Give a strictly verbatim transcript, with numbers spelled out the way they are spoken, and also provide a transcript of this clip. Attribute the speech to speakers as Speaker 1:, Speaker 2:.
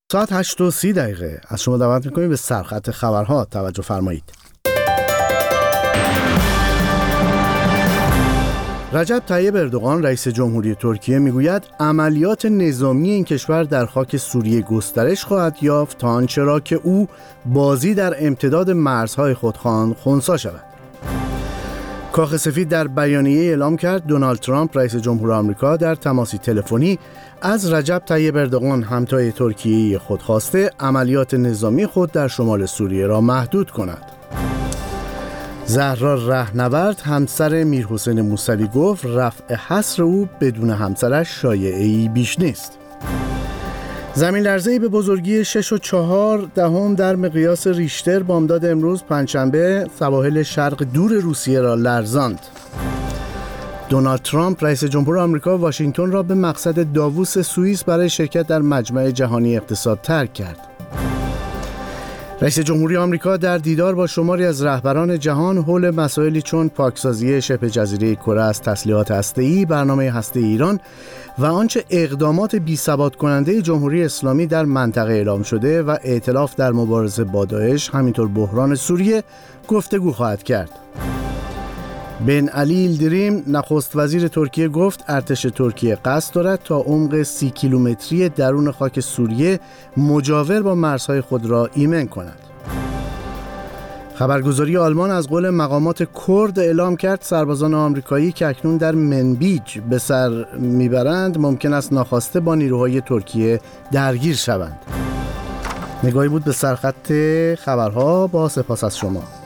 Speaker 1: ساعت هشت و سی دقیقه از شما دعوت می‌کنیم به سرخط خبرها توجه فرمایید. رجب طیب اردوغان رئیس جمهوری ترکیه میگوید عملیات نظامی این کشور در خاک سوریه گسترش خواهد یافت تا آنچه را که او بازی در امتداد مرزهای خود خواند خنثی شود. کاخ سفید در بیانیه اعلام کرد دونالد ترامپ رئیس جمهور آمریکا در تماسی تلفنی از رجب طیب اردوغان همتای ترکیه خود خواسته عملیات نظامی خود در شمال سوریه را محدود کند. زهرا رهنورد همسر میرحسین موسوی گفت رفع حصر او بدون همسرش شایعه‌ای بیش نیست. زمین لرزه‌ای به بزرگی شش و چهار دهم در مقیاس ریشتر بامداد امروز پنجشنبه سواحل شرق دور روسیه را لرزاند. دونالد ترامپ رئیس جمهور آمریکا واشنگتن را به مقصد داووس سوئیس برای شرکت در مجمع جهانی اقتصاد ترک کرد. رئیس جمهوری آمریکا در دیدار با شماری از رهبران جهان حول مسائلی چون پاکسازی شبه جزیره کره از تسلیحات هسته‌ای، برنامه هسته ایران و آنچه اقدامات بی‌ثبات کننده جمهوری اسلامی در منطقه اعلام شده و ائتلاف در مبارزه با داعش، همینطور بحران سوریه گفتگو خواهد کرد. بن علی ایلدریم نخست وزیر ترکیه گفت ارتش ترکیه قصد دارد تا عمق سی کیلومتری درون خاک سوریه مجاور با مرزهای خود را ایمن کند. خبرگزاری آلمان از قول مقامات کرد اعلام کرد سربازان آمریکایی که اکنون در منبیج به سر میبرند ممکن است ناخواسته با نیروهای ترکیه درگیر شوند. نگاهی بود به سرخط خبرها، با سپاس از شما.